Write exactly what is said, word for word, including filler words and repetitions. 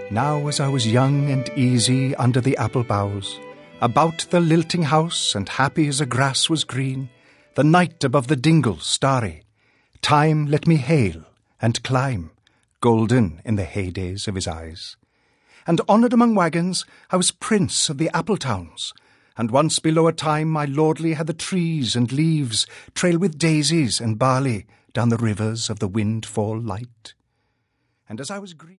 Now as I was young and easy under the apple boughs, about the lilting house and happy as a grass was green, the night above the dingle starry, time let me hail and climb, golden in the heydays of his eyes. And honoured among wagons, I was prince of the apple towns, and once below a time my lordly had the trees and leaves trail with daisies and barley down the rivers of the windfall light. And as I was green